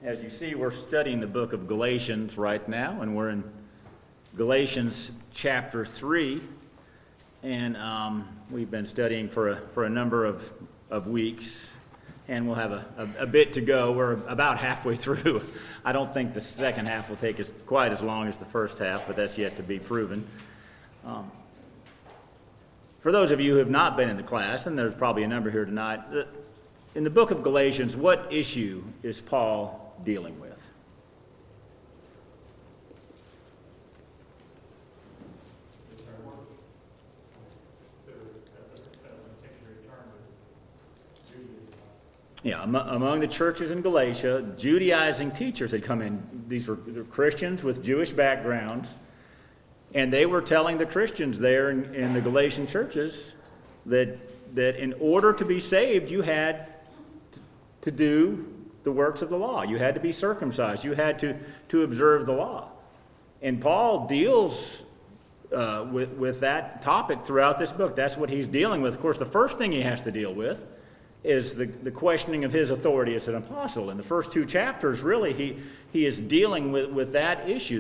As you see, we're studying the book of Galatians right now, and we're in Galatians chapter 3, and we've been studying for a number of weeks, and we'll have a bit to go. We're about halfway through. I don't think the second half will take quite as long as the first half, but that's yet to be proven. For those of you who have not been in the class, and there's probably a number here tonight, in the book of Galatians, what issue is Paul dealing with? Yeah, among the churches in Galatia, Judaizing teachers had come in. These were Christians with Jewish backgrounds, and they were telling the Christians there in the Galatian churches that in order to be saved, you had to do the works of the law. You had to be circumcised. You had to observe the law. And Paul deals with that topic throughout this book. That's what he's dealing with. Of course, the first thing he has to deal with is the questioning of his authority as an apostle. In the first two chapters, really, he is dealing with that issue.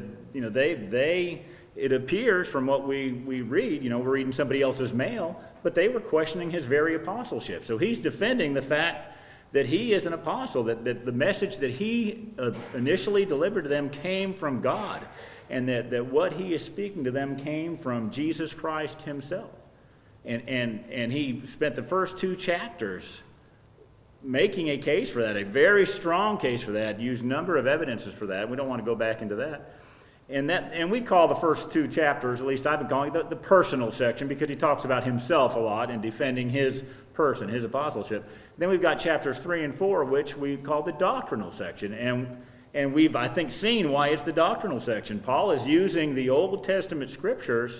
It appears from what we read, we're reading somebody else's mail, but they were questioning his very apostleship. So he's defending the fact that he is an apostle, that the message that he initially delivered to them came from God, and that what he is speaking to them came from Jesus Christ himself. And he spent the first two chapters making a case for that, a very strong case for that, used a number of evidences for that. We don't want to go back into that. And we call the first two chapters, at least I've been calling it, the personal section, because he talks about himself a lot and defending his person, his apostleship. Then we've got chapters 3 and 4, which we call the doctrinal section. And we've, I think, seen why it's the doctrinal section. Paul is using the Old Testament scriptures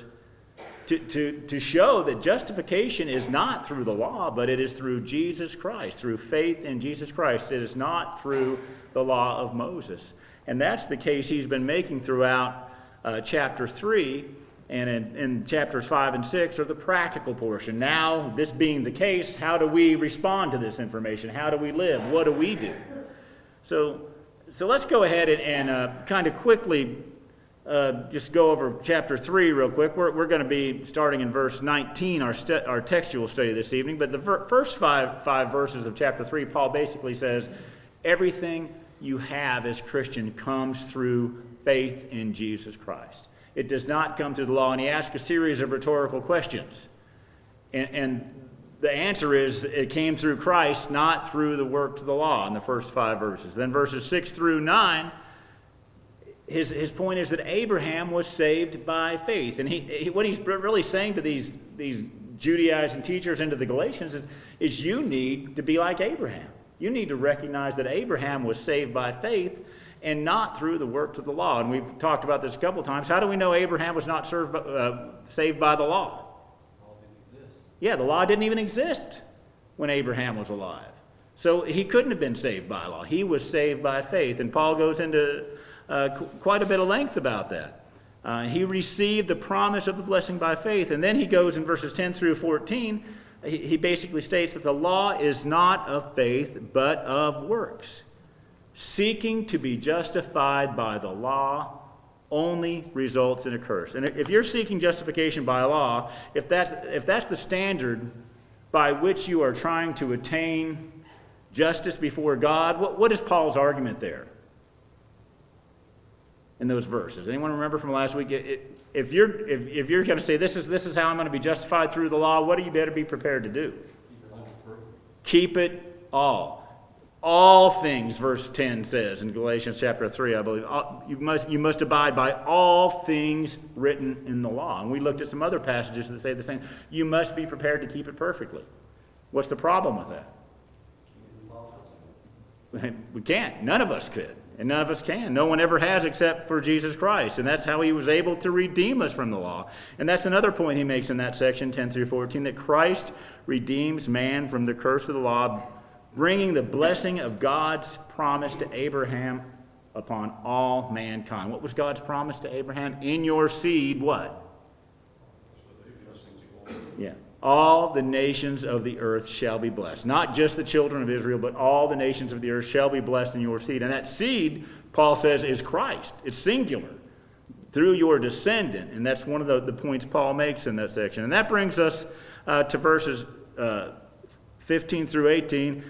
to show that justification is not through the law, but it is through Jesus Christ, through faith in Jesus Christ. It is not through the law of Moses. And that's the case he's been making throughout chapter 3. And in chapters 5 and 6 are the practical portion. Now, this being the case, how do we respond to this information? How do we live? What do we do? So let's go ahead and kind of quickly just go over chapter 3 real quick. We're going to be starting in verse 19, our textual study this evening. But the first five verses of chapter 3, Paul basically says, everything you have as Christian comes through faith in Jesus Christ. It does not come through the law. And he asks a series of rhetorical questions. And the answer is it came through Christ, not through the works of the law in the first 5 verses. Then verses 6 through 9, his point is that Abraham was saved by faith. And what he's really saying to these Judaizing teachers and to the Galatians is you need to be like Abraham. You need to recognize that Abraham was saved by faith and not through the works of the law. And we've talked about this a couple times. How do we know Abraham was not saved by the law? The law didn't exist. Yeah, the law didn't even exist when Abraham was alive. So he couldn't have been saved by law. He was saved by faith. And Paul goes into quite a bit of length about that. He received the promise of the blessing by faith. And then he goes in verses 10 through 14, he basically states that the law is not of faith, but of works. Seeking to be justified by the law only results in a curse. And if you're seeking justification by law, if that's the standard by which you are trying to attain justice before God, what is Paul's argument there in those verses? Anyone remember from last week? If you're going to say this is how I'm going to be justified through the law, what do you better be prepared to do? Keep it all. All things, verse 10 says in Galatians chapter 3, I believe, you must abide by all things written in the law. And we looked at some other passages that say the same. You must be prepared to keep it perfectly. What's the problem with that? We can't. None of us could. And none of us can. No one ever has except for Jesus Christ. And that's how he was able to redeem us from the law. And that's another point he makes in that section, 10 through 14, that Christ redeems man from the curse of the law, bringing the blessing of God's promise to Abraham upon all mankind. What was God's promise to Abraham? In your seed, what? Yeah. all the nations of the earth shall be blessed. Not just the children of Israel, but all the nations of the earth shall be blessed in your seed. And that seed, Paul says, is Christ. It's singular. Through your descendant. And that's one of the points Paul makes in that section. And that brings us to verses 15 through 18.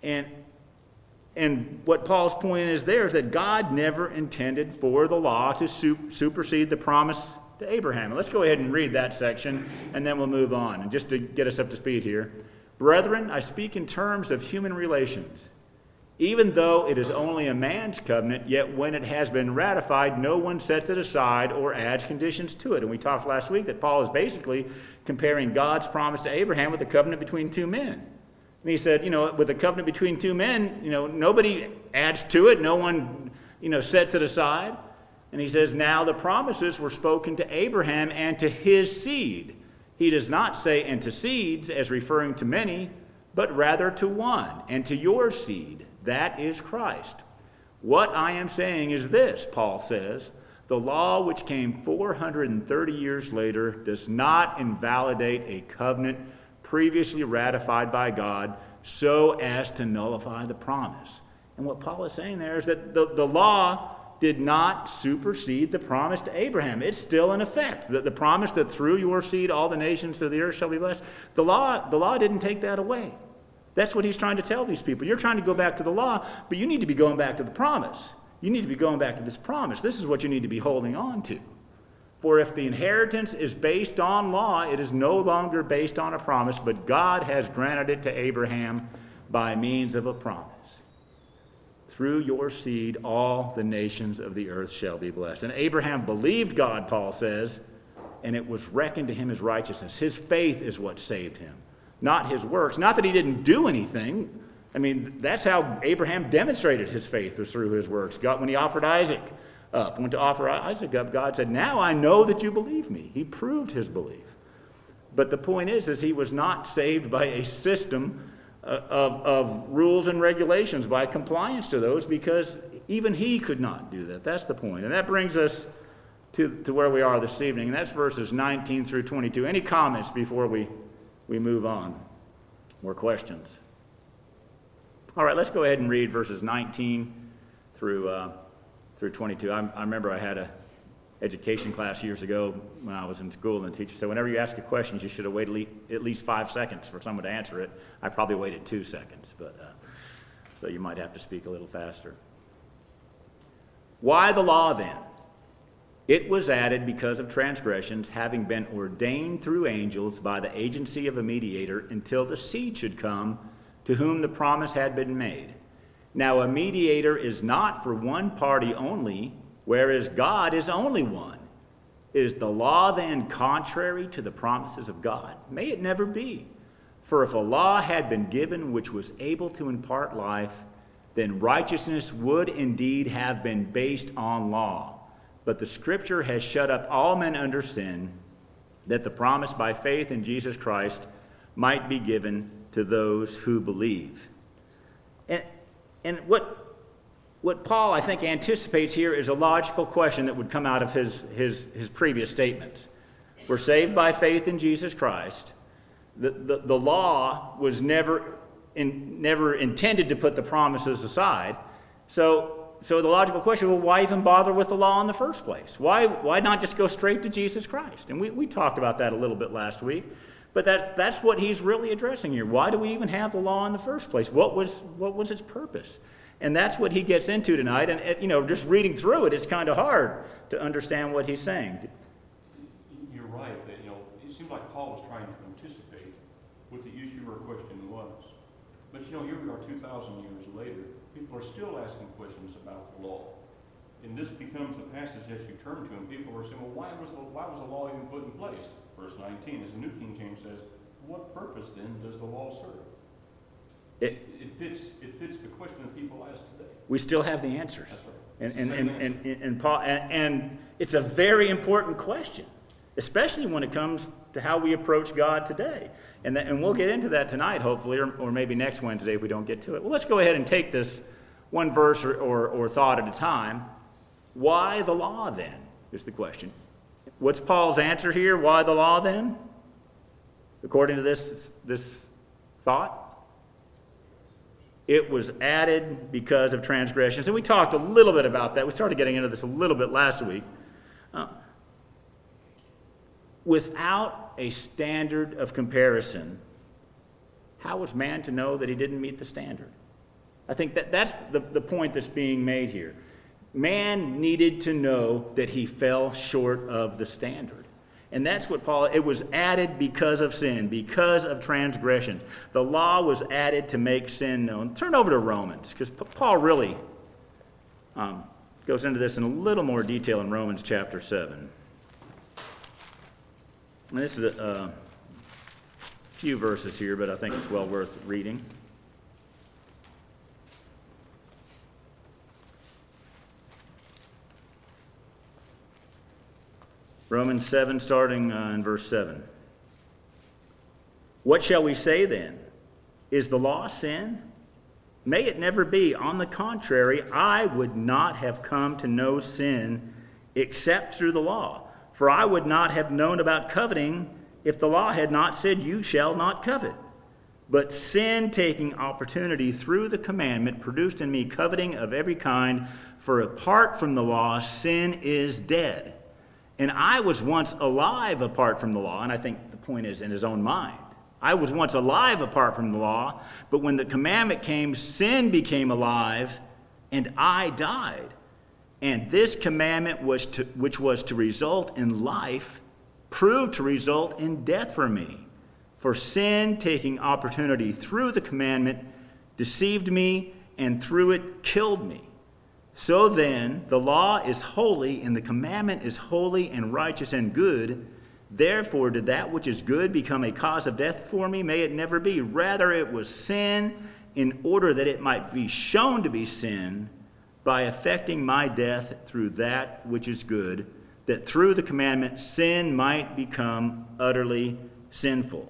And what Paul's point is there is that God never intended for the law to supersede the promise to Abraham. And let's go ahead and read that section, and then we'll move on. And just to get us up to speed here. Brethren, I speak in terms of human relations. Even though it is only a man's covenant, yet when it has been ratified, no one sets it aside or adds conditions to it. And we talked last week that Paul is basically comparing God's promise to Abraham with the covenant between two men. And he said, with a covenant between two men, nobody adds to it. No one, sets it aside. And he says, now the promises were spoken to Abraham and to his seed. He does not say, and to seeds, as referring to many, but rather to one, and to your seed. That is Christ. What I am saying is this, Paul says, the law which came 430 years later does not invalidate a covenant previously ratified by God so as to nullify the promise. And what Paul is saying there is that the law did not supersede the promise to Abraham. It's still in effect. The promise that through your seed all the nations of the earth shall be blessed. The law didn't take that away. That's what he's trying to tell these people. You're trying to go back to the law, but you need to be going back to the promise. You need to be going back to this promise. This is what you need to be holding on to. For if the inheritance is based on law, it is no longer based on a promise, but God has granted it to Abraham by means of a promise. Through your seed, all the nations of the earth shall be blessed. And Abraham believed God, Paul says, and it was reckoned to him as righteousness. His faith is what saved him, not his works. Not that he didn't do anything. I mean, that's how Abraham demonstrated his faith, was through his works. God, when he offered Isaac up, went to offer Isaac up, God said, now I know that you believe me. He proved his belief. But the point is he was not saved by a system of rules and regulations, by compliance to those, because even he could not do that. That's the point. And that brings us to where we are this evening, and that's verses 19 through 22. Any comments before we move on? More questions? All right, let's go ahead and read verses 19 through 22. I remember I had a education class years ago when I was in school, and the teacher said, whenever you ask a question, you should have waited at least 5 seconds for someone to answer it. I probably waited 2 seconds, but so you might have to speak a little faster. Why the law then? It was added because of transgressions, having been ordained through angels by the agency of a mediator, until the seed should come, to whom the promise had been made. Now a mediator is not for one party only, whereas God is only one. Is the law then contrary to the promises of God? May it never be. For if a law had been given which was able to impart life, then righteousness would indeed have been based on law. But the Scripture has shut up all men under sin, that the promise by faith in Jesus Christ might be given to those who believe. And what Paul, I think, anticipates here is a logical question that would come out of his previous statements. We're saved by faith in Jesus Christ. The law was never intended to put the promises aside. So the logical question, well, why even bother with the law in the first place? Why not just go straight to Jesus Christ? And we talked about that a little bit last week. But that's what he's really addressing here. Why do we even have the law in the first place? What was its purpose? And that's what he gets into tonight. And just reading through it, it's kind of hard to understand what he's saying. You're right that it seemed like Paul was trying to anticipate what the issue or question was. But here we are 2,000 years later. People are still asking questions about the law. And this becomes the passage as you turn to, and people are saying, well, why was the law even put in place? Verse 19, as the New King James says, what purpose then does the law serve? It fits the question that people ask today. We still have the answers. That's right. And Paul, and it's a very important question, especially when it comes to how we approach God today. And we'll get into that tonight, hopefully, or maybe next Wednesday if we don't get to it. Well, let's go ahead and take this one verse or thought at a time. Why the law, then, is the question. What's Paul's answer here? Why the law, then? according to this thought? It was added because of transgressions. And we talked a little bit about that. We started getting into this a little bit last week. Without a standard of comparison, how was man to know that he didn't meet the standard? I think that's the point that's being made here. Man needed to know that he fell short of the standard. And that's what it was added because of sin, because of transgression. The law was added to make sin known. Turn over to Romans, because Paul really goes into this in a little more detail in Romans chapter 7. And this is a few verses here, but I think it's well worth reading. Romans 7, starting in verse 7. What shall we say then? Is the law sin? May it never be. On the contrary, I would not have come to know sin except through the law. For I would not have known about coveting if the law had not said, you shall not covet. But sin, taking opportunity through the commandment, produced in me coveting of every kind. For apart from the law, sin is dead. And I was once alive apart from the law, and I think the point is in his own mind. I was once alive apart from the law, but when the commandment came, sin became alive, and I died. And this commandment, which was to result in life, proved to result in death for me. For sin, taking opportunity through the commandment, deceived me, and through it killed me. So then, the law is holy, and the commandment is holy and righteous and good. Therefore, did that which is good become a cause of death for me? May it never be. Rather, it was sin, in order that it might be shown to be sin, by effecting my death through that which is good, that through the commandment sin might become utterly sinful.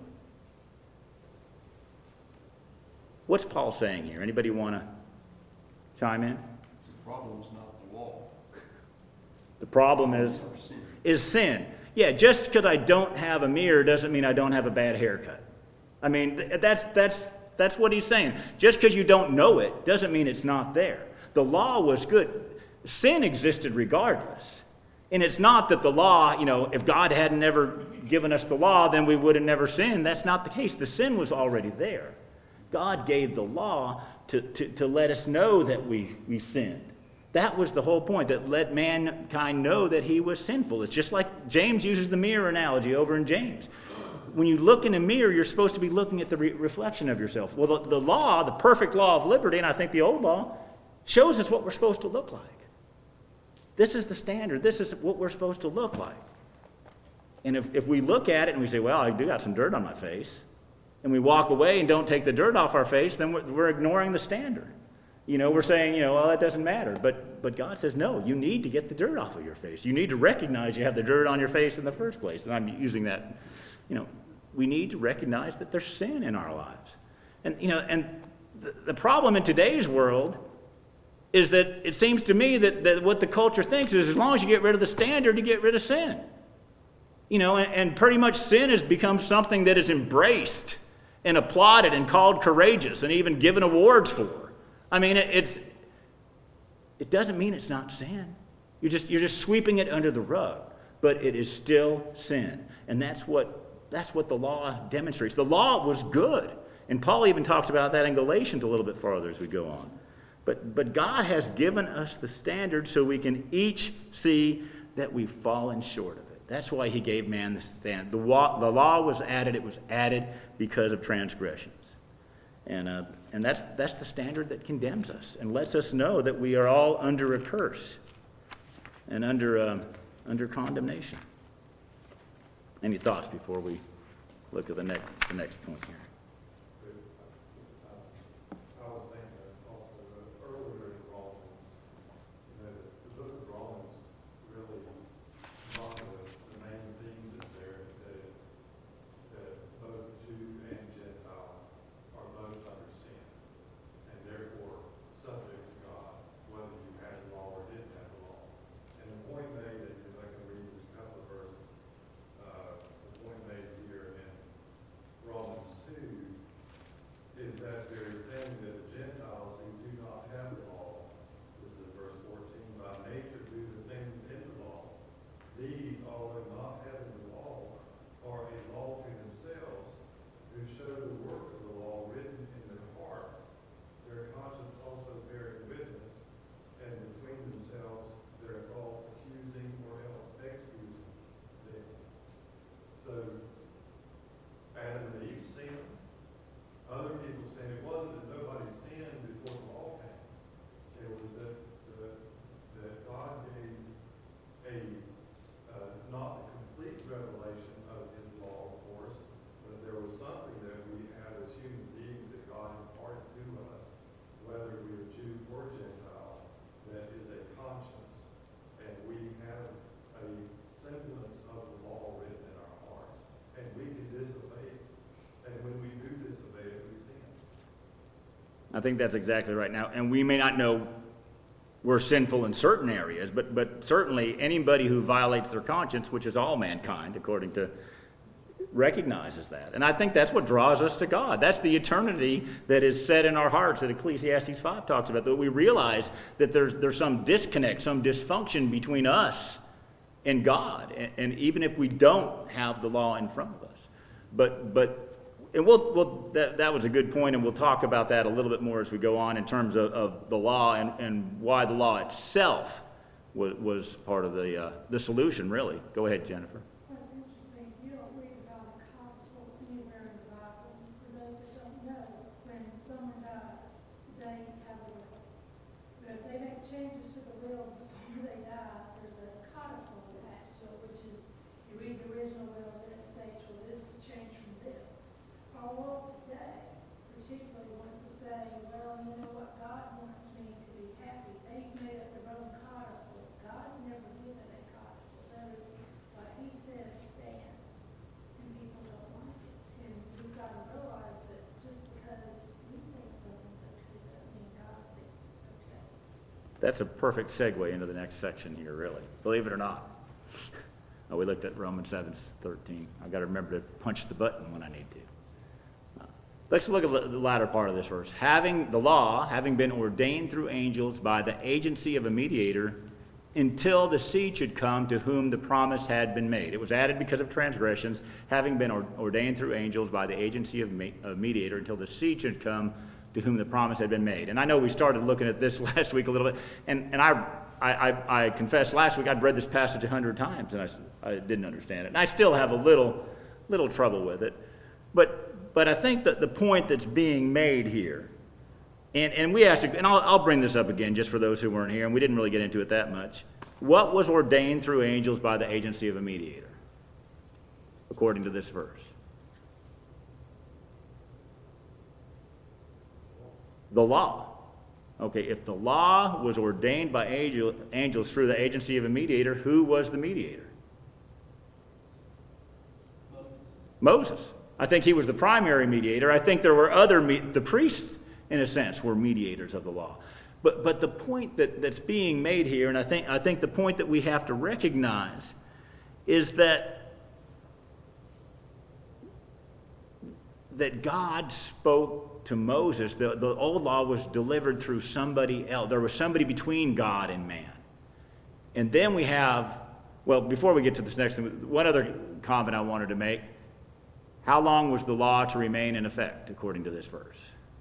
What's Paul saying here? Anybody want to chime in? The problem is not the law. The problem is sin. Yeah, just because I don't have a mirror doesn't mean I don't have a bad haircut. I mean, that's what he's saying. Just because you don't know it doesn't mean it's not there. The law was good. Sin existed regardless. And it's not that the law, if God hadn't never given us the law, then we would have never sinned. That's not the case. The sin was already there. God gave the law to let us know that we sinned. That was the whole point, that let mankind know that he was sinful. It's just like James uses the mirror analogy over in James. When you look in a mirror, you're supposed to be looking at the reflection of yourself. Well, the law, the perfect law of liberty, and I think the old law, shows us what we're supposed to look like. This is the standard. This is what we're supposed to look like. And if we look at it and we say, well, I do got some dirt on my face, and we walk away and don't take the dirt off our face, then we're ignoring the standard. We're saying, well, that doesn't matter. But God says, no, you need to get the dirt off of your face. You need to recognize you have the dirt on your face in the first place. And I'm using that, we need to recognize that there's sin in our lives. And, the problem in today's world is that it seems to me that what the culture thinks is as long as you get rid of the standard, you get rid of sin. And pretty much sin has become something that is embraced and applauded and called courageous and even given awards for. I mean, it doesn't mean it's not sin. You're just sweeping it under the rug, but it is still sin, and that's what the law demonstrates. The law was good, and Paul even talks about that in Galatians a little bit farther as we go on. But God has given us the standard so we can each see that we've fallen short of it. That's why He gave man the standard. The law was added. It was added because of transgressions. And that's the standard that condemns us and lets us know that we are all under a curse and under condemnation. Any thoughts before we look at the next point here? I was thinking also earlier in Romans, the book of Romans really, one of the main themes is there that both Jew and Gentile are both under sin, and therefore subject to God, whether you had the law or didn't have the law. And the point made, if I can read just a couple of verses, the point made here in I think that's exactly right. Now, and we may not know we're sinful in certain areas, but certainly anybody who violates their conscience, which is all mankind, according to, recognizes that. And I think that's what draws us to God. That's the eternity that is set in our hearts that Ecclesiastes 5 talks about, that we realize that there's some disconnect, some dysfunction between us and God, and even if we don't have the law in front of us. And that was a good point, and we'll talk about that a little bit more as we go on in terms of the law and why the law itself was part of the solution, really. Go ahead, Jennifer. That's interesting. You don't read about a codicil anywhere in the Bible. For those that don't know, when someone dies, they have a will. But if they make changes to the will before they die, there's a codicil attached to it, which is, you read the original will, and it states, well, this is changed from this. Our world today particularly wants to say, well, you know what, God wants me to be happy. They've made up their own codicil. God's never given a codicil. That is what he says stands, and people don't like it. And we've got to realize that just because we think something's okay doesn't mean God thinks it's okay. That's a perfect segue into the next section here, really. Believe it or not. We looked at Romans 7:13. I've got to remember to punch the button when I need to. Let's look at the latter part of this verse. Having been ordained through angels by the agency of a mediator, until the seed should come to whom the promise had been made. It was added because of transgressions, having been ordained through angels by the agency of a mediator, until the seed should come to whom the promise had been made. And I know we started looking at this last week a little bit, and I confess last week I'd read this passage 100 times, and I didn't understand it. And I still have a little trouble with it. But I think that the point that's being made here, and we asked, and I'll bring this up again just for those who weren't here, and we didn't really get into it that much. What was ordained through angels by the agency of a mediator, according to this verse? The law. Okay, if the law was ordained by angels through the agency of a mediator, who was the mediator? Moses. I think he was the primary mediator. I think there were the priests, in a sense, were mediators of the law. But the point that's being made here, and I think the point that we have to recognize, is that God spoke to Moses. The old law was delivered through somebody else. There was somebody between God and man. And then we have, well, before we get to this next thing, one other comment I wanted to make. How long was the law to remain in effect, according to this verse?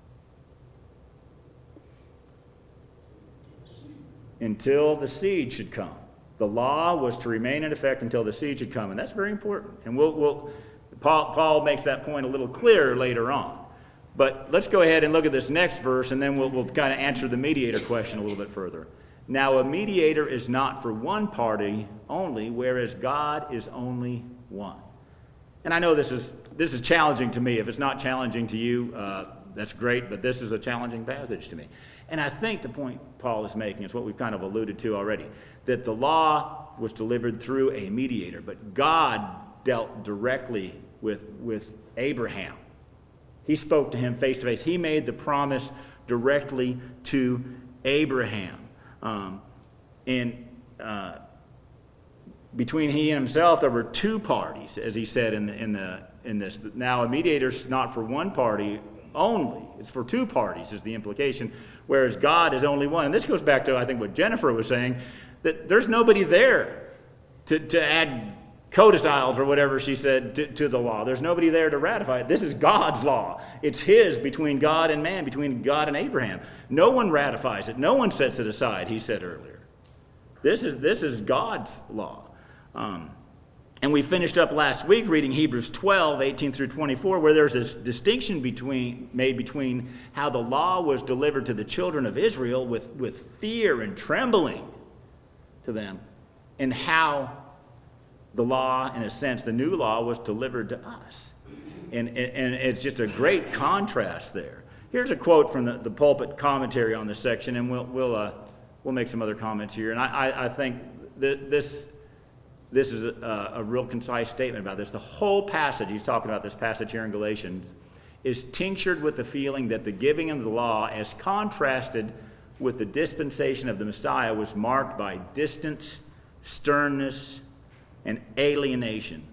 Until the seed should come. The law was to remain in effect until the seed should come, and that's very important. And Paul makes that point a little clearer later on. But let's go ahead and look at this next verse, and then we'll kind of answer the mediator question a little bit further. Now, a mediator is not for one party only, whereas God is only one. And I know this is challenging to me. If it's not challenging to you, that's great, but this is a challenging passage to me. And I think the point Paul is making is what we've kind of alluded to already, that the law was delivered through a mediator, but God dealt directly with Abraham. He spoke to him face to face. He made the promise directly to Abraham. Between he and himself, there were two parties, as he said in this. Now, a mediator's not for one party only; it's for two parties, is the implication. Whereas God is only one. And this goes back to, I think, what Jennifer was saying, that there's nobody there to add codicils or whatever she said to the law. There's nobody there to ratify it. This is God's law. It's his, between God and man, between God and Abraham. No one ratifies it. No one sets it aside, he said earlier. This is God's law. And we finished up last week reading Hebrews 12, 18 through 24, where there's this distinction made between how the law was delivered to the children of Israel with fear and trembling to them, and how the law, in a sense, the new law, was delivered to us. And it's just a great contrast there. Here's a quote from the pulpit commentary on this section, and we'll make some other comments here. And I think this is a real concise statement about this. The whole passage, he's talking about this passage here in Galatians, is tinctured with the feeling that the giving of the law, as contrasted with the dispensation of the Messiah, was marked by distance, sternness, and alienation.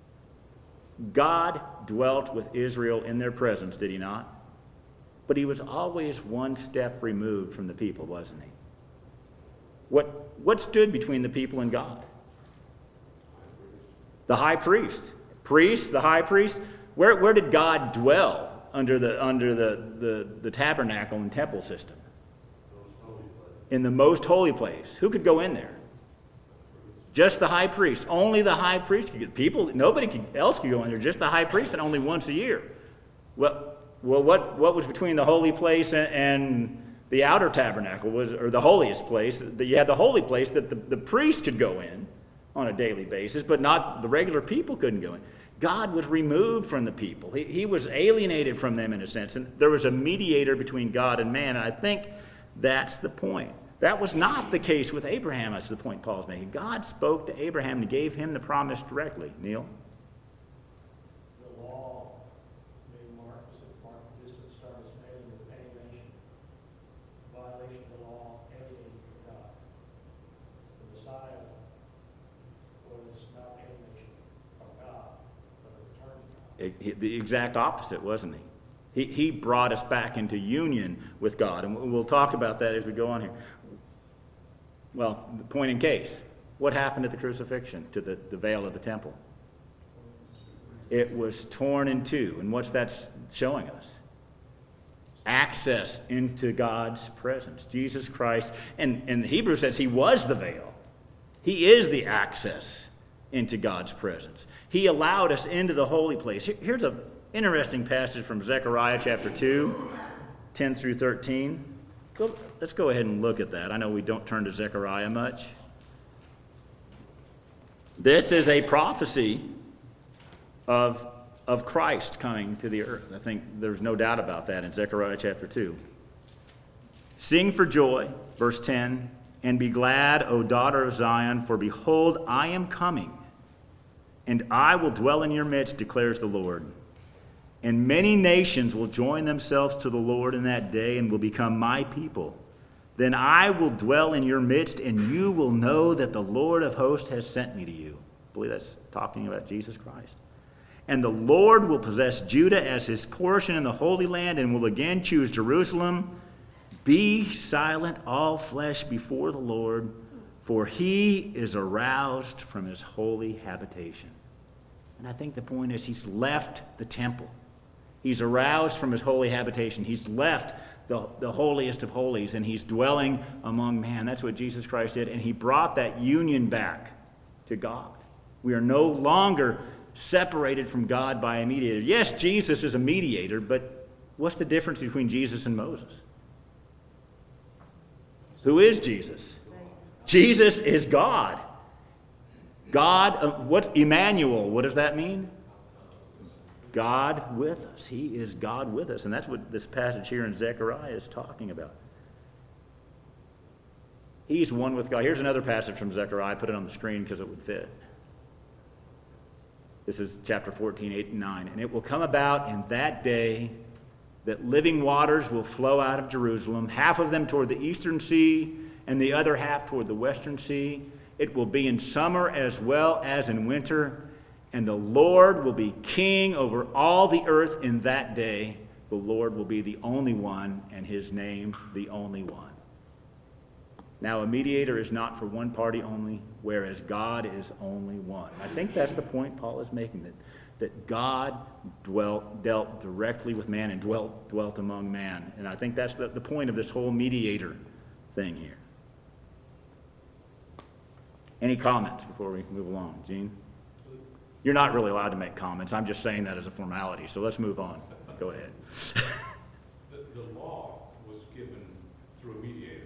God dwelt with Israel in their presence, did he not? But he was always one step removed from the people, wasn't he? What stood between the people and God? The high priest. The high priest. Where did God dwell under the tabernacle and temple system? In the most holy place. Who could go in there? Just the high priest. Only the high priest could get. Nobody else could go in there. Just the high priest, and only once a year. Well, what was between the holy place and the outer tabernacle, or the holiest place? You had the holy place that the priest could go in on a daily basis, but not the regular people couldn't go in. God was removed from the people. He was alienated from them in a sense, and there was a mediator between God and man, and I think that's the point. That was not the case with Abraham, that's the point Paul's making. God spoke to Abraham and gave him the promise directly. Neil? The law made mark distance, starts mailing with alienation. Violation of the law, alienating from God. The Messiah was not alienation from God, but a return to God. The exact opposite, wasn't he? He brought us back into union with God, and we'll talk about that as we go on here. Well, the point in case, what happened at the crucifixion to the veil of the temple? It was torn in two, and what's that showing us? Access into God's presence. Jesus Christ, and Hebrews says he was the veil. He is the access into God's presence. He allowed us into the holy place. Here's an interesting passage from Zechariah chapter 2, 10 through 13. Let's go ahead and look at that. I know we don't turn to Zechariah much. This is a prophecy of Christ coming to the earth. I think there's no doubt about that in Zechariah chapter 2. Sing for joy, verse 10, and be glad, O daughter of Zion, for behold, I am coming, and I will dwell in your midst, declares the Lord. And many nations will join themselves to the Lord in that day and will become my people. Then I will dwell in your midst, and you will know that the Lord of hosts has sent me to you. I believe that's talking about Jesus Christ. And the Lord will possess Judah as his portion in the Holy Land and will again choose Jerusalem. Be silent, all flesh, before the Lord, for he is aroused from his holy habitation. And I think the point is he's left the temple. He's aroused from his holy habitation. He's left the holiest of holies, and he's dwelling among man. That's what Jesus Christ did, and he brought that union back to God. We are no longer separated from God by a mediator. Yes, Jesus is a mediator, but what's the difference between Jesus and Moses? Who is Jesus? Jesus is God. God, Emmanuel, what does that mean? God with us. He is God with us. And that's what this passage here in Zechariah is talking about. He's one with God. Here's another passage from Zechariah. I put it on the screen because it would fit. This is chapter 14, 8 and 9. And it will come about in that day that living waters will flow out of Jerusalem, half of them toward the eastern sea and the other half toward the western sea. It will be in summer as well as in winter. And the Lord will be king over all the earth in that day. The Lord will be the only one, and his name the only one. Now, a mediator is not for one party only, whereas God is only one. I think that's the point Paul is making, that God dealt directly with man and dwelt among man. And I think that's the point of this whole mediator thing here. Any comments before we move along? Gene? You're not really allowed to make comments. I'm just saying that as a formality. So let's move on. Go ahead. The law was given through a mediator.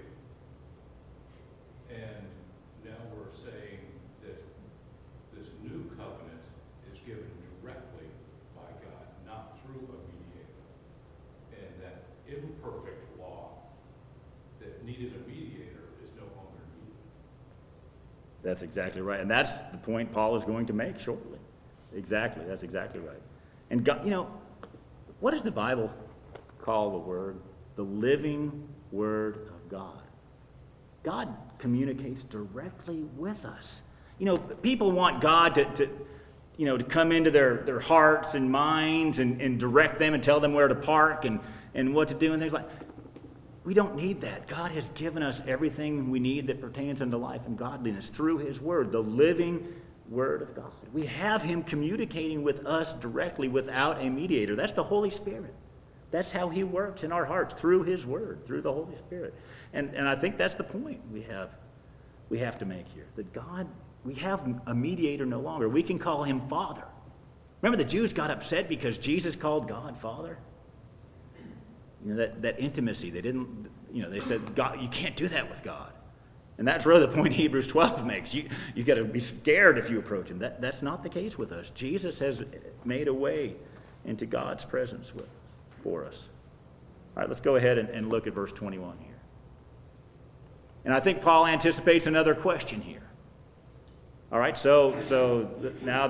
And now we're saying that this new covenant is given directly by God, not through a mediator. And that imperfect law that needed a mediator is no longer needed. That's exactly right. And that's the point Paul is going to make shortly. Exactly. That's exactly right. And God, What does the Bible call the Word? The living Word of God. God communicates directly with us. You know, people want God to come into their hearts and minds and direct them and tell them where to park and what to do and things like that. We don't need that. God has given us everything we need that pertains unto life and godliness through His Word, the living Word of God. We have Him communicating with us directly without a mediator. That's the Holy Spirit. That's how He works in our hearts, through His Word, through the Holy Spirit. And I think that's the point we have to make here. That God, we have a mediator no longer. We can call Him Father. Remember the Jews got upset because Jesus called God Father? You know, that intimacy, they said, God, you can't do that with God. And that's really the point Hebrews 12 makes. You've got to be scared if you approach Him. That's not the case with us. Jesus has made a way into God's presence for us. All right, let's go ahead and look at verse 21 here. And I think Paul anticipates another question here. All right, so now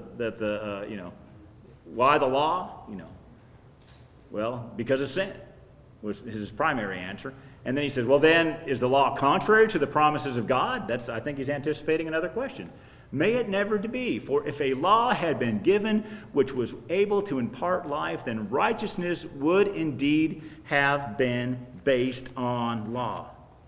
why the law? Well, because of sin was his primary answer. And then he says, well, then, is the law contrary to the promises of God? I think he's anticipating another question. May it never be, for if a law had been given which was able to impart life, then righteousness would indeed have been based on law.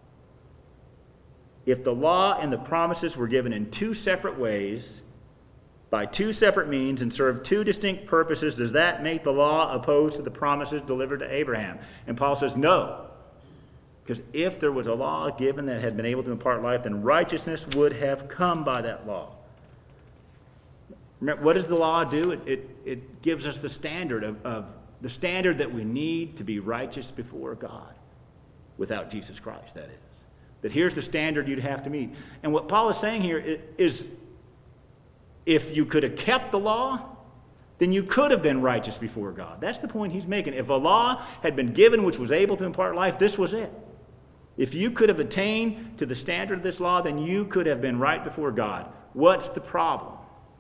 If the law and the promises were given in two separate ways, by two separate means, and serve two distinct purposes, does that make the law opposed to the promises delivered to Abraham? And Paul says, no. Because if there was a law given that had been able to impart life, then righteousness would have come by that law. Remember, what does the law do? It gives us the standard of the standard that we need to be righteous before God, without Jesus Christ, that is. That here's the standard you'd have to meet. And what Paul is saying here is, if you could have kept the law, then you could have been righteous before God. That's the point he's making. If a law had been given which was able to impart life, this was it. If you could have attained to the standard of this law, then you could have been right before God. What's the problem?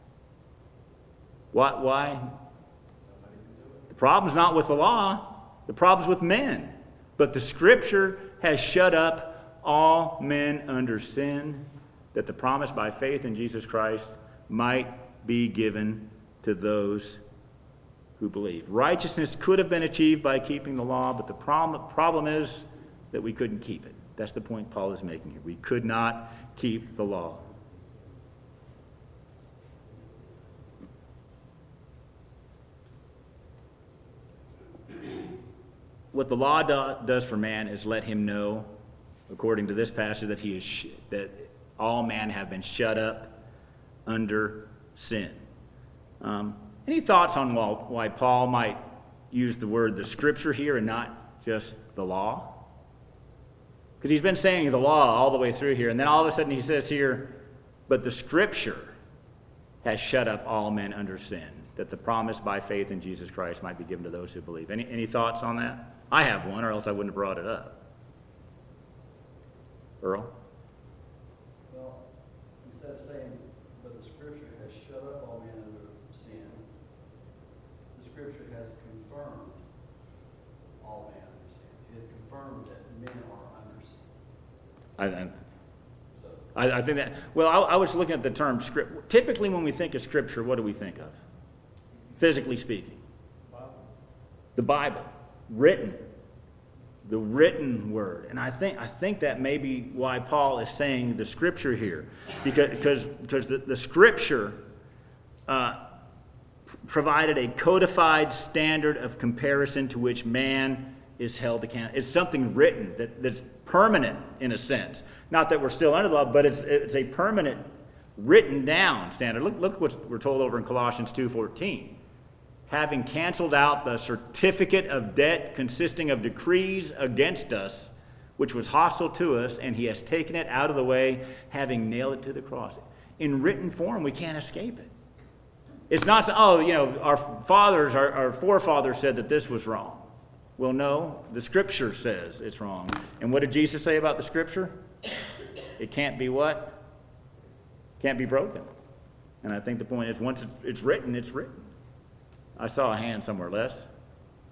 Why? The problem's not with the law. The problem's with men. But the Scripture has shut up all men under sin, that the promise by faith in Jesus Christ might be given to those who believe. Righteousness could have been achieved by keeping the law, but the problem is that we couldn't keep it. That's the point Paul is making here. We could not keep the law. What the law does for man is let him know, according to this passage, that all men have been shut up under sin. Any thoughts on why Paul might use the word the Scripture here and not just the law? Because he's been saying the law all the way through here, and then all of a sudden he says here, but the Scripture has shut up all men under sin, that the promise by faith in Jesus Christ might be given to those who believe. Any thoughts on that? I have one, or else I wouldn't have brought it up. Earl? Well, instead of saying, but the Scripture has shut up all men under sin, the Scripture has confirmed all men under sin. It has confirmed that men are under sin. I think that, well, I was looking at the term Scripture. Typically when we think of Scripture, what do we think of? Physically speaking. The Bible. Written. The written word. And I think that may be why Paul is saying the Scripture here. Because the Scripture provided a codified standard of comparison to which man is held accountable. It's something written that's permanent in a sense. Not that we're still under the law, but it's a permanent written down standard. Look what we're told over in Colossians 2:14. Having canceled out the certificate of debt consisting of decrees against us, which was hostile to us, and he has taken it out of the way, having nailed it to the cross. In written form, we can't escape it. It's not, our fathers, our forefathers said that this was wrong. Well, no, the Scripture says it's wrong. And what did Jesus say about the Scripture? It can't be what? Can't be broken. And I think the point is, once it's written, it's written. I saw a hand somewhere, Les.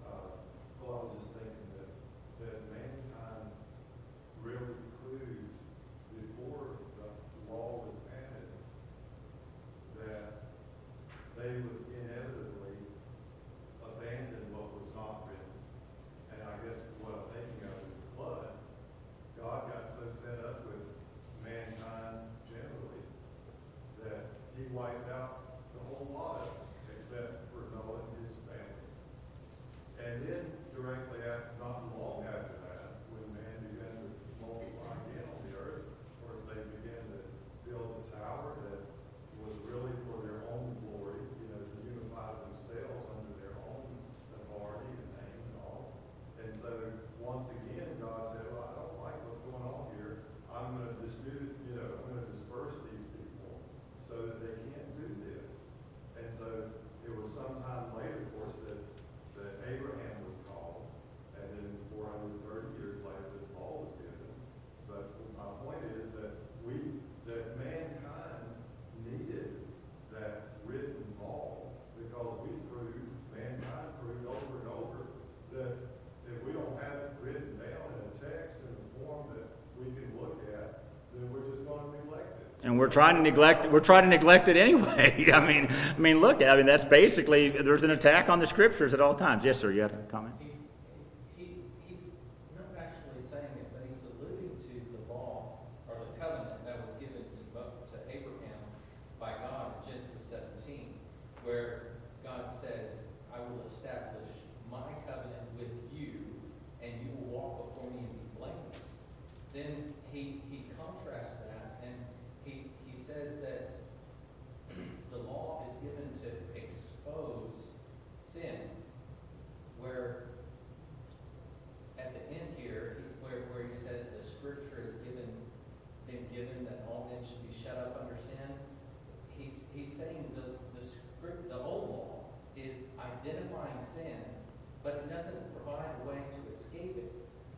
And we're trying to neglect it anyway. I mean, look, that's basically, there's an attack on the scriptures at all times. Yes, sir, you had a comment? He's not actually saying it, but he's alluding to the law or the covenant that was given to Abraham by God in Genesis 17, where God says, I will establish my covenant with you, and you will walk before me and be blameless. Then he contrasts that, and he says that the law is given to expose sin, where at the end here, where he says the scripture has been given that all men should be shut up under sin, he's saying the old law is identifying sin, but it doesn't provide a way to escape it.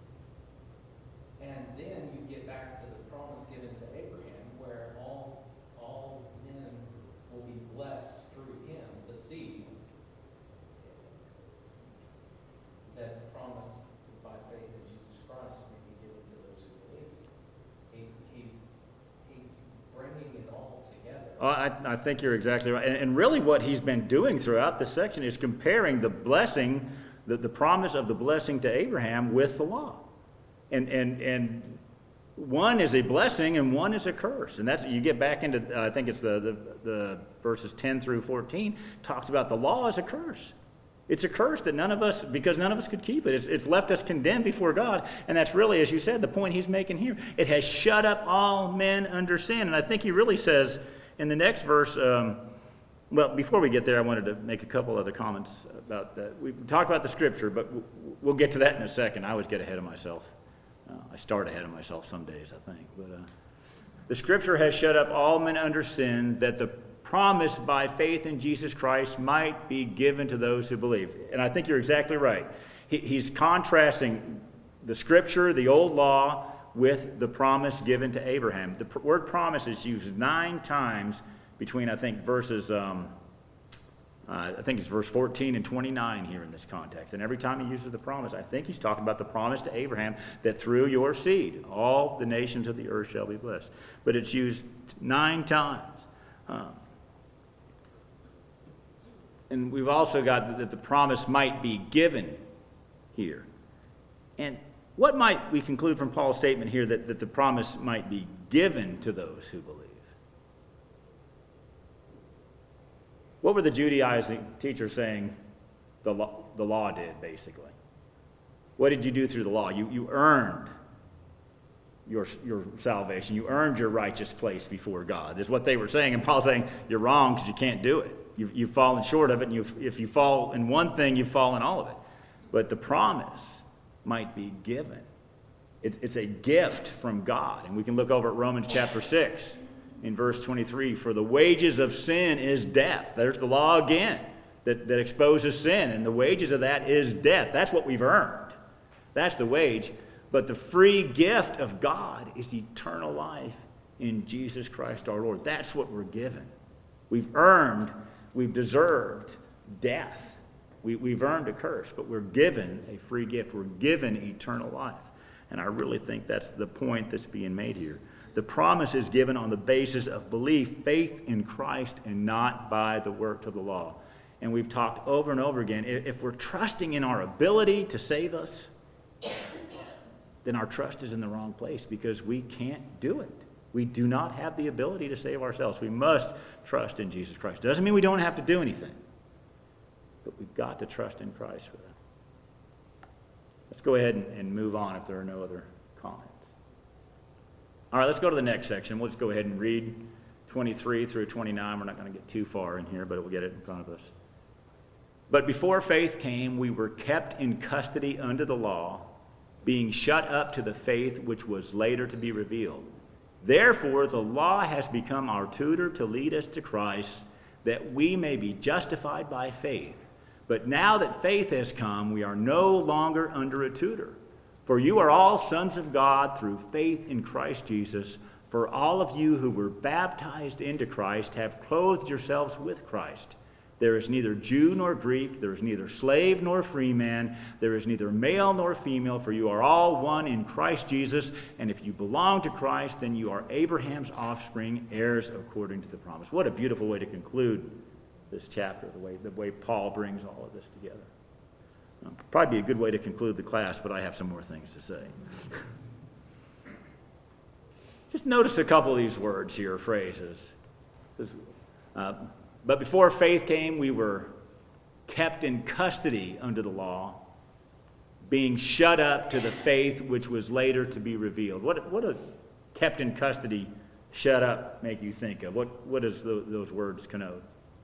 And then you get back to the promise given to Abraham, where all men will be blessed through him, the seed, that the promise by faith in Jesus Christ may be given to those who believe. He's bringing it all together. I think you're exactly right. And really what he's been doing throughout this section is comparing the blessing, the promise of the blessing to Abraham with the law. And one is a blessing and one is a curse. And that's, you get back into, I think it's the verses 10 through 14, talks about the law as a curse. It's a curse that none of us could keep it. It's left us condemned before God. And that's really, as you said, the point he's making here. It has shut up all men under sin. And I think he really says in the next verse, well, before we get there, I wanted to make a couple other comments about that. We talked about the scripture, but we'll get to that in a second. I always get ahead of myself. I start ahead of myself some days, I think. But the scripture has shut up all men under sin, that the promise by faith in Jesus Christ might be given to those who believe. And I think you're exactly right. He's contrasting the scripture, the old law, with the promise given to Abraham. The word promise is used 9 times between, I think, verses, I think it's verse 14 and 29 here in this context. And every time he uses the promise, I think he's talking about the promise to Abraham that through your seed, all the nations of the earth shall be blessed. But it's used 9 times. And we've also got that the promise might be given here. And what might we conclude from Paul's statement here that the promise might be given to those who believe? What were the Judaizing teachers saying the law did, basically? What did you do through the law? You earned your salvation. You earned your righteous place before God, is what they were saying. And Paul's saying, you're wrong because you can't do it. You've fallen short of it, and if you fall in one thing, you fall in all of it. But the promise might be given. It's a gift from God. And we can look over at Romans chapter 6 in verse 23. For the wages of sin is death. There's the law again that exposes sin. And the wages of that is death. That's what we've earned. That's the wage. But the free gift of God is eternal life in Jesus Christ our Lord. That's what we're given. We've earned, we've deserved death. We've earned a curse, but we're given a free gift. We're given eternal life. And I really think that's the point that's being made here. The promise is given on the basis of belief, faith in Christ, and not by the work of the law. And we've talked over and over again, if we're trusting in our ability to save us, then our trust is in the wrong place because we can't do it. We do not have the ability to save ourselves. We must trust in Jesus Christ. Doesn't mean we don't have to do anything, but we've got to trust in Christ for that. Let's go ahead and move on if there are no other comments. All right, let's go to the next section. We'll just go ahead and read 23 through 29. We're not going to get too far in here, but we'll get it in front of us. But before faith came, we were kept in custody under the law, being shut up to the faith which was later to be revealed. Therefore, the law has become our tutor to lead us to Christ, that we may be justified by faith. But now that faith has come, we are no longer under a tutor. For you are all sons of God through faith in Christ Jesus. For all of you who were baptized into Christ have clothed yourselves with Christ. There is neither Jew nor Greek, there is neither slave nor free man, there is neither male nor female, for you are all one in Christ Jesus, and if you belong to Christ, then you are Abraham's offspring, heirs according to the promise. What a beautiful way to conclude this chapter, the way Paul brings all of this together. Probably be a good way to conclude the class, but I have some more things to say. Just notice a couple of these words here, phrases. But before faith came, we were kept in custody under the law, being shut up to the faith which was later to be revealed. What does kept in custody, shut up make you think of? What does those words connote?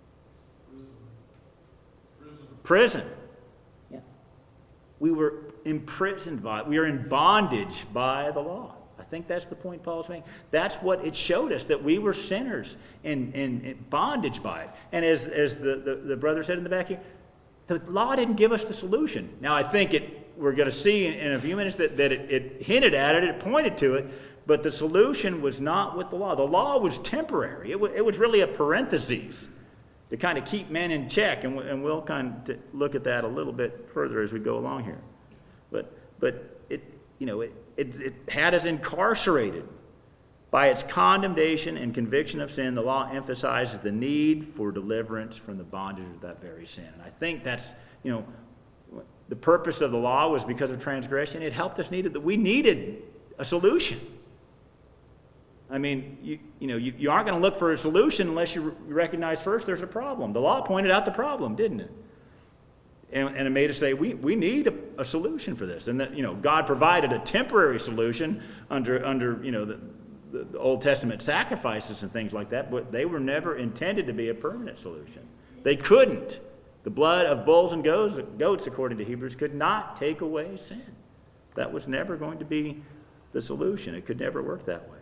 Prison. Yeah. We were imprisoned by it. We are in bondage by the law. I think that's the point Paul's making. That's what it showed us, that we were sinners in bondage by it. And as the brother said in the back here, the law didn't give us the solution. Now, I think we're going to see in a few minutes that it hinted at it, it pointed to it, but the solution was not with the law. The law was temporary. It was really a parenthesis to kind of keep men in check, and we'll kind of look at that a little bit further as we go along here. But it had us incarcerated. By its condemnation and conviction of sin, the law emphasizes the need for deliverance from the bondage of that very sin. And I think that's, the purpose of the law was because of transgression. It helped us we needed a solution. I mean, you aren't going to look for a solution unless you recognize first there's a problem. The law pointed out the problem, didn't it? And it made us say, we need a solution for this. And that, God provided a temporary solution under the Old Testament sacrifices and things like that, but they were never intended to be a permanent solution. They couldn't. The blood of bulls and goats, according to Hebrews, could not take away sin. That was never going to be the solution. It could never work that way.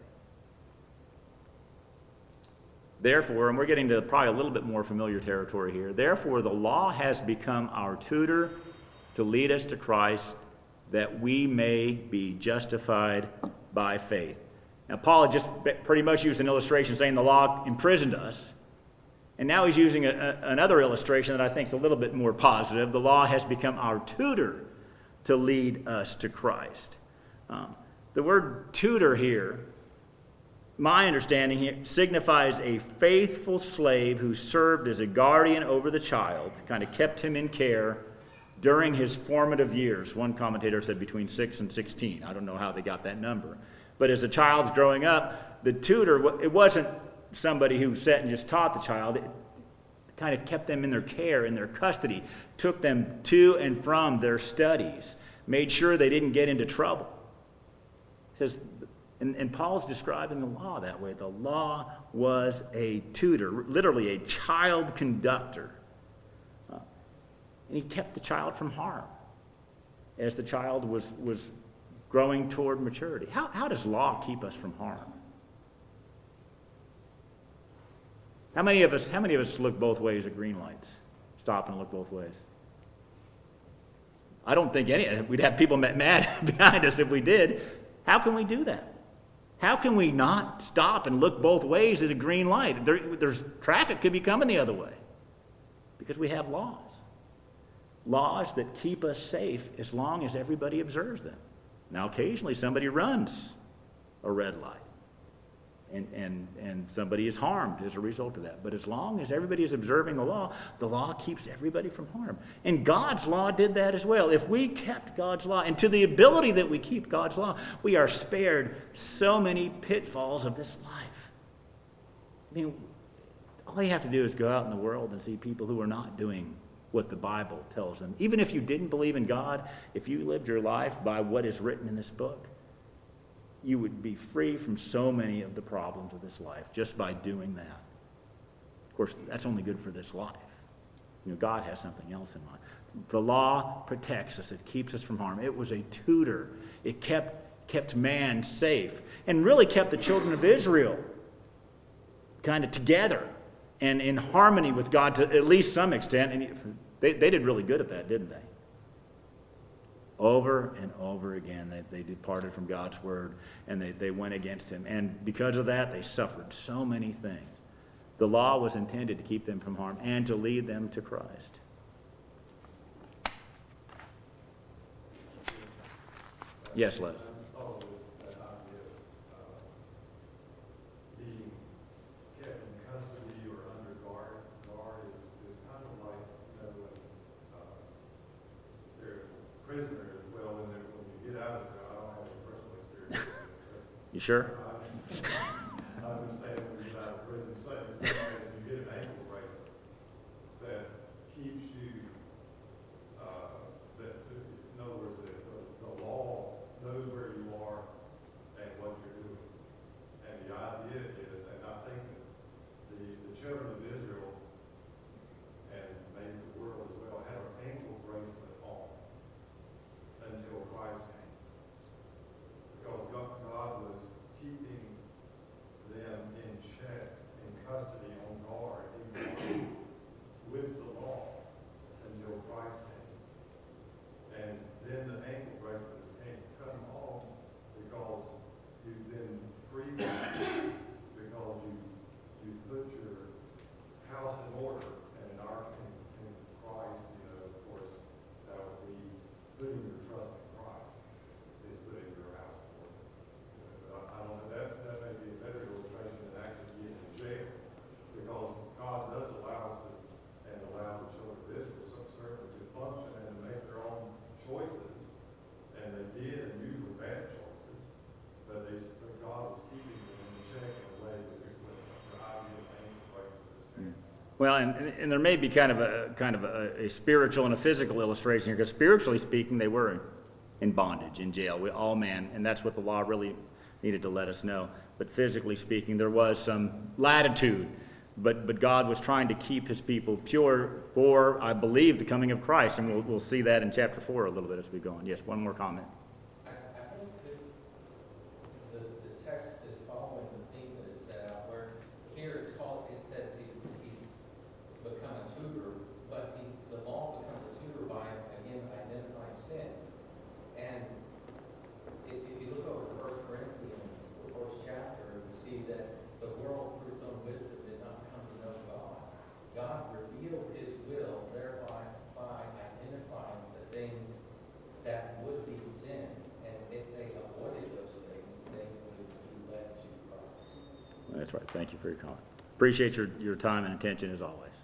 Therefore, and we're getting to probably a little bit more familiar territory here, therefore the law has become our tutor to lead us to Christ, that we may be justified by faith. Now, Paul had just pretty much used an illustration saying the law imprisoned us. And now he's using another illustration that I think is a little bit more positive. The law has become our tutor to lead us to Christ. The word tutor here, my understanding here, signifies a faithful slave who served as a guardian over the child, kind of kept him in care during his formative years. One commentator said between 6 and 16. I don't know how they got that number. But as the child's growing up, the tutor, it wasn't somebody who sat and just taught the child. It kind of kept them in their care, in their custody, took them to and from their studies, made sure they didn't get into trouble. It says, and Paul's describing the law that way. The law was a tutor, literally a child conductor. And he kept the child from harm as the child was growing toward maturity. How does law keep us from harm? How many of us look both ways at green lights? Stop and look both ways. I don't think we'd have people mad behind us if we did. How can we do that? How can we not stop and look both ways at a green light? There's traffic could be coming the other way. Because we have laws. Laws that keep us safe as long as everybody observes them. Now, occasionally somebody runs a red light, and somebody is harmed as a result of that. But as long as everybody is observing the law keeps everybody from harm. And God's law did that as well. If we kept God's law, and to the ability that we keep God's law, we are spared so many pitfalls of this life. I mean, all you have to do is go out in the world and see people who are not doing what the Bible tells them. Even if you didn't believe in God, if you lived your life by what is written in this book, you would be free from so many of the problems of this life just by doing that. Of course, that's only good for this life. God has something else in mind. The law protects us. It keeps us from harm. It was a tutor. It kept man safe and really kept the children of Israel kind of together and in harmony with God to at least some extent. And they did really good at that, didn't they? Over and over again, they departed from God's word, and they went against him. And because of that, they suffered so many things. The law was intended to keep them from harm and to lead them to Christ. Yes, Les. Being kept in custody or under guard is kind of like, when they're prisoners, well, when you get out of there, I don't have any personal experience. You sure? I understand when you get out of prison, sometimes you get an ankle bracelet that keeps you, in other words, the law knows where you are and what you're doing. And the idea is, and I think that the children of Israel, and maybe the world as well, had an ankle bracelet on until Christ came. Because God was keeping them in check, in custody, on guard, with the law until Christ came. And then the ankle bracelets can't come off because you've been freed, because you put your house in order. And in Christ, of course, that would be putting your trust in Christ, is putting your house in order. But I don't know, that may be a better illustration than actually being in jail, because God does allow us to, and allow the children of Israel certainly to function and to make their own choices, and they did, and usually bad choices, but God was keeping them in check in a way with the idea of ankle bracelets. Well, and there may be kind of a spiritual and a physical illustration here, because spiritually speaking, they were in bondage, in jail, all men, and that's what the law really needed to let us know. But physically speaking, there was some latitude, but God was trying to keep his people pure for, I believe, the coming of Christ, and we'll see that in chapter 4 a little bit as we go on. Yes, one more comment. I think that the text is following the theme that it set out, where here it says he's become a tutor, but the law becomes a tutor by, again, identifying sin. And if you look over to 1 Corinthians, the 1st chapter, you see that the world, through its own wisdom, did not come to know God. God revealed his will, thereby by identifying the things that would be sin. And if they avoided those things, they would be led to Christ. That's right. Thank you for your comment. Appreciate your time and attention as always.